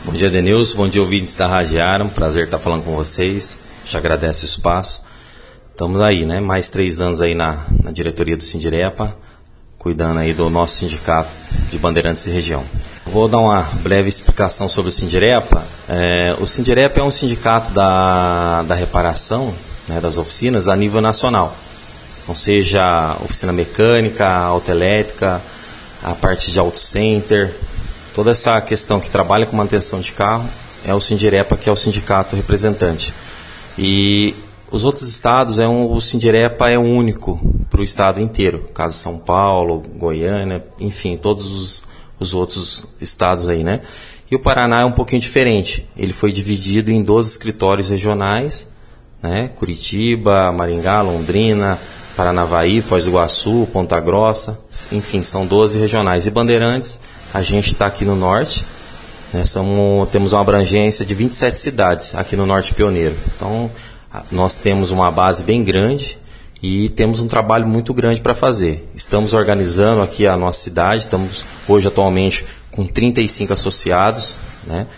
Bom dia, Denilson. Bom dia, ouvintes da Rádio Ara. Um prazer estar falando com vocês. Te agradeço o espaço. Estamos aí, né? Mais 3 anos aí na diretoria do Sindirepa, cuidando aí do nosso sindicato de Bandeirantes e região. Vou dar uma breve explicação sobre o Sindirepa. O Sindirepa é um sindicato da reparação, né, das oficinas a nível nacional. Então, seja oficina mecânica, autoelétrica, a parte de auto center, toda essa questão que trabalha com manutenção de carro é o Sindirepa, que é o sindicato representante. E os outros estados, o Sindirepa é único para o estado inteiro. Caso São Paulo, Goiânia, enfim, todos os outros estados aí, né? E o Paraná é um pouquinho diferente. Ele foi dividido em 12 escritórios regionais, né? Curitiba, Maringá, Londrina, Paranavaí, Foz do Iguaçu, Ponta Grossa, enfim, são 12 regionais. E Bandeirantes, a gente está aqui no norte, né? Temos uma abrangência de 27 cidades aqui no Norte Pioneiro. Então, nós temos uma base bem grande e temos um trabalho muito grande para fazer. Estamos organizando aqui a nossa cidade, estamos hoje atualmente com 35 associados, né?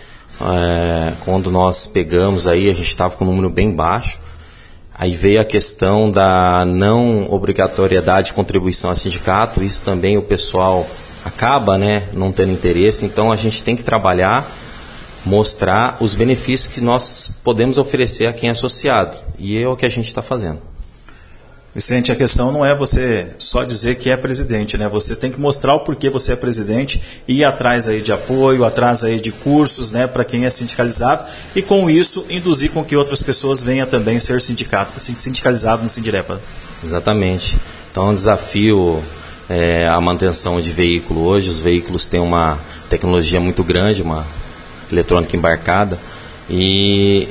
Quando nós pegamos aí, a gente estava com um número bem baixo. Aí veio a questão da não obrigatoriedade de contribuição a sindicato, isso também o pessoal acaba, né, não tendo interesse, então a gente tem que trabalhar, mostrar os benefícios que nós podemos oferecer a quem é associado, e é o que a gente está fazendo. Vicente, a questão não é você só dizer que é presidente, né? Você tem que mostrar o porquê você é presidente e ir atrás aí de apoio, atrás aí de cursos, né, para quem é sindicalizado e com isso induzir com que outras pessoas venham também ser sindicalizado no Sindirepa. Exatamente. Então é um desafio a manutenção de veículo hoje. Os veículos têm uma tecnologia muito grande, uma eletrônica embarcada, e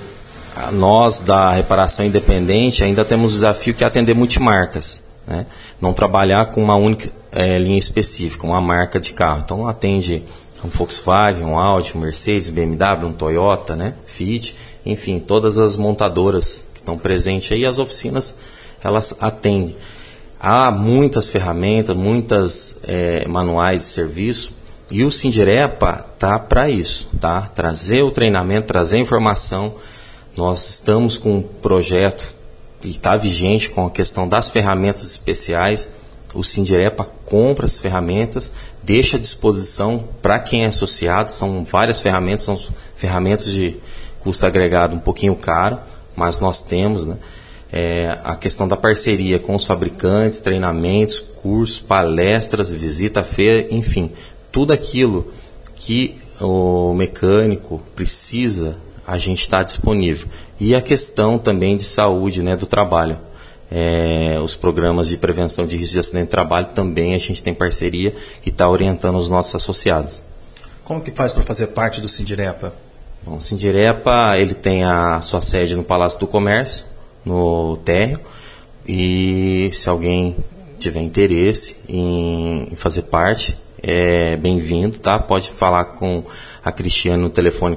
nós da reparação independente ainda temos o desafio que é atender multimarcas, né? Não trabalhar com uma única linha específica, uma marca de carro. Então atende um Volkswagen, um Audi, um Mercedes, BMW, um Toyota, né? Fiat, enfim, todas as montadoras que estão presentes aí, as oficinas, elas atendem. Há muitas ferramentas, muitas manuais de serviço, e o Sindirepa está para isso, tá? Trazer o treinamento, trazer a informação. Nós estamos com um projeto e está vigente com a questão das ferramentas especiais. O Sindirepa compra as ferramentas, deixa à disposição para quem é associado. São várias ferramentas, são ferramentas de custo agregado um pouquinho caro, mas nós temos, né, a questão da parceria com os fabricantes, treinamentos, cursos, palestras, visita à feira, enfim, tudo aquilo que o mecânico precisa, a gente está disponível. E a questão também de saúde, né, do trabalho. Os programas de prevenção de risco de acidente de trabalho também a gente tem parceria e está orientando os nossos associados. Como que faz para fazer parte do Sindirepa? Bom, o Sindirepa, ele tem a sua sede no Palácio do Comércio, no térreo, e se alguém tiver interesse em fazer parte, é bem-vindo, tá? Pode falar com a Cristiane no telefone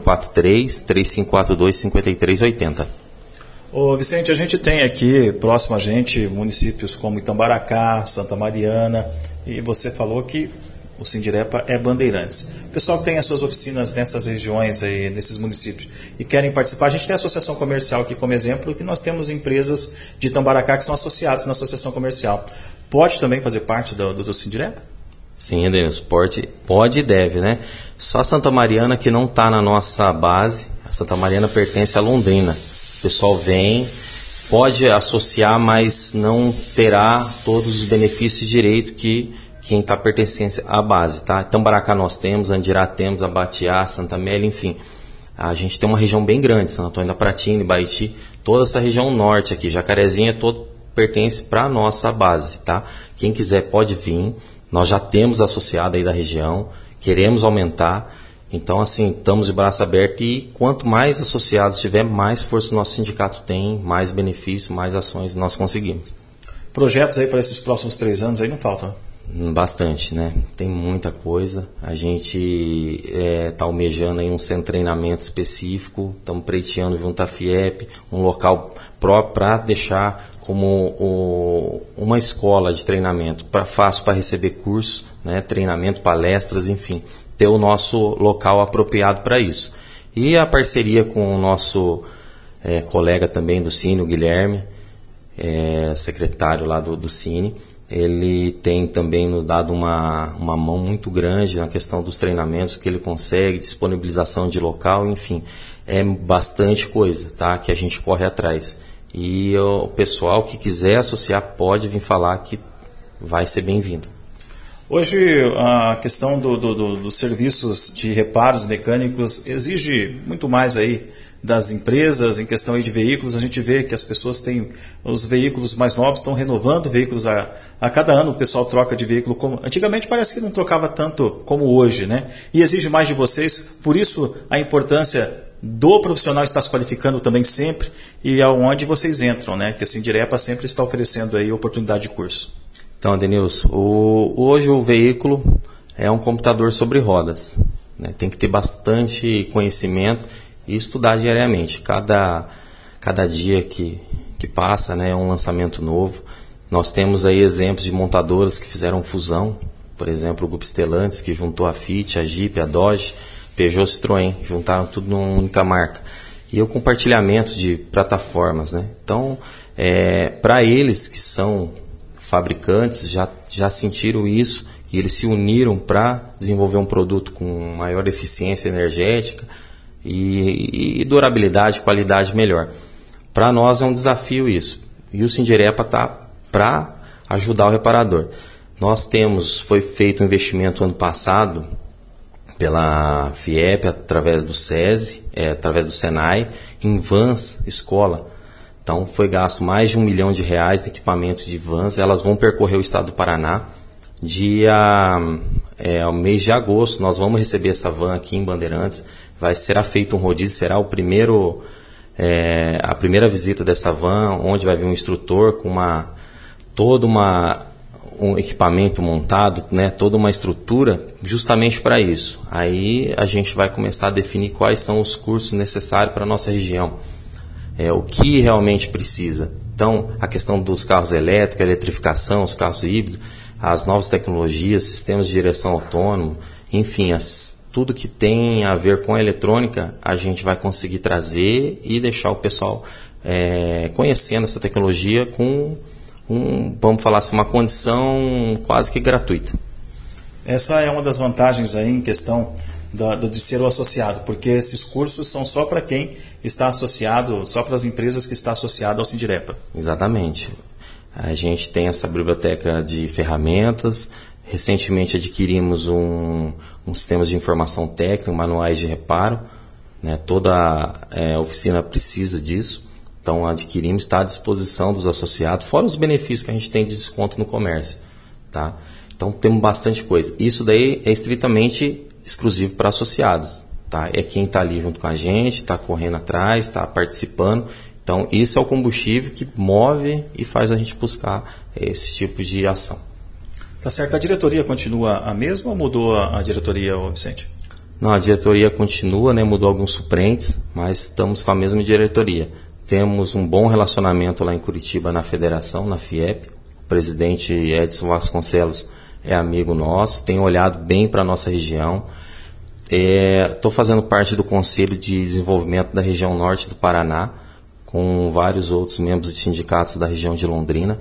43-3542-5380. Ô Vicente, a gente tem aqui próximo a gente municípios como Itambaracá, Santa Mariana, e você falou que o Sindirepa é Bandeirantes. O pessoal que tem as suas oficinas nessas regiões, aí, nesses municípios, e querem participar, a gente tem a associação comercial aqui como exemplo, que nós temos empresas de Itambaracá que são associadas na associação comercial. Pode também fazer parte do Sindirepa? Sim, Denilson, pode e deve, né? Só Santa Mariana que não está na nossa base. A Santa Mariana pertence a Londrina. O pessoal vem, pode associar, mas não terá todos os benefícios e direito que quem está pertencendo à base, tá? Itambaracá nós temos, Andirá temos, Abatiá, Santa Amélia, enfim. A gente tem uma região bem grande, Santo Antônio da Pratina, Baiti, toda essa região norte aqui, Jacarezinha, todo pertence para a nossa base, tá? Quem quiser pode vir, nós já temos associado aí da região, queremos aumentar, então assim, estamos de braço aberto e quanto mais associados tiver, mais força o nosso sindicato tem, mais benefício, mais ações nós conseguimos. Projetos aí para esses próximos 3 anos aí não faltam? Bastante, né? Tem muita coisa. A gente está almejando aí um centro de treinamento específico, estamos pleiteando junto à FIEP, um local próprio para deixar como uma escola de treinamento, fácil para receber cursos, né? Treinamento, palestras, enfim, ter o nosso local apropriado para isso. E a parceria com o nosso colega também do Cine, o Guilherme, secretário lá do Cine, ele tem também nos dado uma mão muito grande na questão dos treinamentos, que ele consegue, disponibilização de local, enfim, é bastante coisa, tá? Que a gente corre atrás. E o pessoal que quiser associar pode vir falar que vai ser bem-vindo. Hoje a questão dos serviços de reparos mecânicos exige muito mais aí das empresas, em questão aí de veículos. A gente vê que as pessoas têm os veículos mais novos, estão renovando veículos a cada ano. O pessoal troca de veículo. Antigamente parece que não trocava tanto como hoje, né? E exige mais de vocês, por isso a importância do profissional estar se qualificando também sempre, e aonde vocês entram, né? Que a Sindirepa sempre está oferecendo aí oportunidade de curso. Então, Denilson, hoje o veículo é um computador sobre rodas, né? Tem que ter bastante conhecimento e estudar diariamente. Cada dia que passa, né, é um lançamento novo. Nós temos aí exemplos de montadoras que fizeram fusão, por exemplo, o Grupo Stellantis, que juntou a Fiat, a Jeep, a Dodge, Peugeot, Citroën, juntaram tudo numa única marca. E o compartilhamento de plataformas, né? Então, para eles que são fabricantes, já sentiram isso e eles se uniram para desenvolver um produto com maior eficiência energética e durabilidade, qualidade melhor. Para nós é um desafio isso. E o Sindirepa está para ajudar o reparador. Foi feito um investimento ano passado pela FIEP, através do SESI, através do Senai, em vans escola. Então foi gasto mais de R$1 milhão de equipamentos de vans. Elas vão percorrer o estado do Paraná. Ao mês de agosto nós vamos receber essa van aqui em Bandeirantes. Será feito um rodízio, será a primeira visita dessa van, onde vai vir um instrutor com um equipamento montado, né, toda uma estrutura justamente para isso. Aí a gente vai começar a definir quais são os cursos necessários para a nossa região, o que realmente precisa. Então, a questão dos carros elétricos, a eletrificação, os carros híbridos, as novas tecnologias, sistemas de direção autônomo, enfim, tudo que tem a ver com a eletrônica, a gente vai conseguir trazer e deixar o pessoal conhecendo essa tecnologia com vamos falar assim, uma condição quase que gratuita. Essa é uma das vantagens aí em questão de ser o associado, porque esses cursos são só para quem está associado, só para as empresas que estão associadas ao Sindirepa. Exatamente. A gente tem essa biblioteca de ferramentas. Recentemente adquirimos um sistema de informação técnica, manuais de reparo, né? Toda oficina precisa disso. Então adquirimos, está à disposição dos associados, fora os benefícios que a gente tem de desconto no comércio, tá? Então temos bastante coisa. Isso daí é estritamente exclusivo para associados, tá? É quem está ali junto com a gente, está correndo atrás, está participando. Então isso é o combustível que move e faz a gente buscar esse tipo de ação. Tá certo. A diretoria continua a mesma ou mudou a diretoria, Vicente? Não, a diretoria continua, né? Mudou alguns suplentes, mas estamos com a mesma diretoria. Temos um bom relacionamento lá em Curitiba, na federação, na FIEP. O presidente Edson Vasconcelos é amigo nosso, tem olhado bem para a nossa região. Estou fazendo parte do Conselho de Desenvolvimento da região norte do Paraná, com vários outros membros de sindicatos da região de Londrina.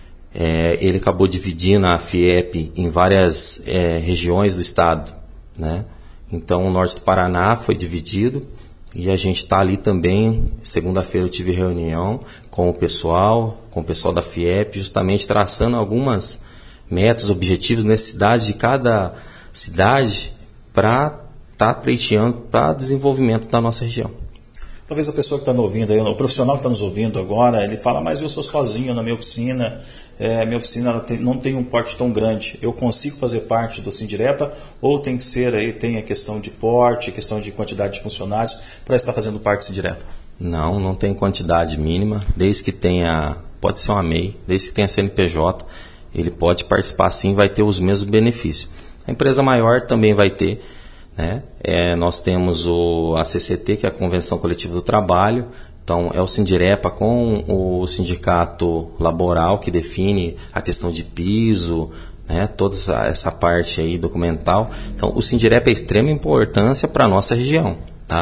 Ele acabou dividindo a FIEP em várias regiões do estado, né? Então o norte do Paraná foi dividido. E a gente está ali também. Segunda-feira eu tive reunião com o pessoal da FIEP, justamente traçando algumas metas, objetivos, necessidades de cada cidade para estar pleiteando para desenvolvimento da nossa região. Talvez a pessoa que está nos ouvindo, o profissional que está nos ouvindo agora, ele fala, mas eu sou sozinho na minha oficina, minha oficina não tem um porte tão grande, eu consigo fazer parte do Sindirepa ou tem que ser, aí tem a questão de porte, questão de quantidade de funcionários para estar fazendo parte do Sindirepa? Não tem quantidade mínima, desde que tenha, pode ser uma MEI, desde que tenha CNPJ, ele pode participar sim, vai ter os mesmos benefícios. A empresa maior também vai ter, né? Nós temos a CCT, que é a Convenção Coletiva do Trabalho. Então é o Sindirepa com o sindicato laboral que define a questão de piso, né? Toda essa parte aí documental. Então o Sindirepa é de extrema importância para a nossa região, tá?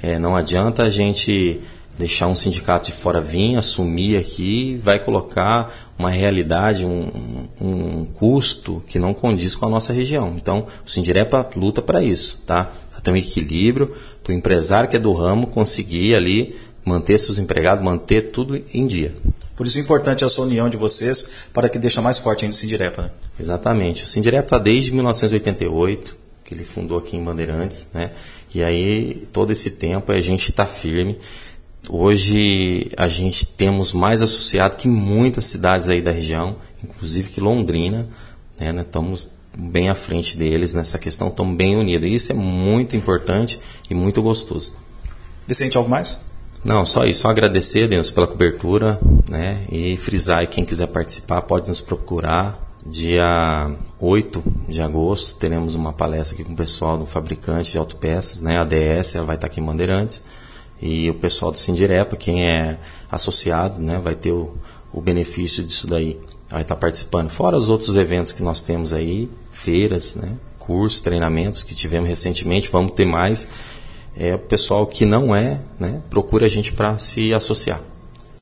Não adianta a gente deixar um sindicato de fora vir, assumir aqui, vai colocar uma realidade, um custo que não condiz com a nossa região. Então, o Sindirepa luta para isso, tá? Para ter um equilíbrio, para o empresário que é do ramo conseguir ali manter seus empregados, manter tudo em dia. Por isso é importante essa união de vocês para que deixe mais forte ainda o Sindirepa, né? Exatamente. O Sindirepa está desde 1988, que ele fundou aqui em Bandeirantes, né? E aí, todo esse tempo, a gente está firme. Hoje a gente temos mais associado que muitas cidades aí da região, inclusive que Londrina, né? Estamos bem à frente deles nessa questão, estamos bem unidos. E isso é muito importante e muito gostoso. Vicente, algo mais? Não, só isso. Só agradecer, Deus, pela cobertura, né? E frisar, e quem quiser participar pode nos procurar. Dia 8 de agosto teremos uma palestra aqui com o pessoal do fabricante de autopeças, né? A ADS, ela vai estar aqui em Bandeirantes. E o pessoal do Sindirepa, quem é associado, né, vai ter o benefício disso daí. Vai estar participando. Fora os outros eventos que nós temos aí, feiras, né, cursos, treinamentos que tivemos recentemente, vamos ter mais. O pessoal que não né, procura a gente para se associar.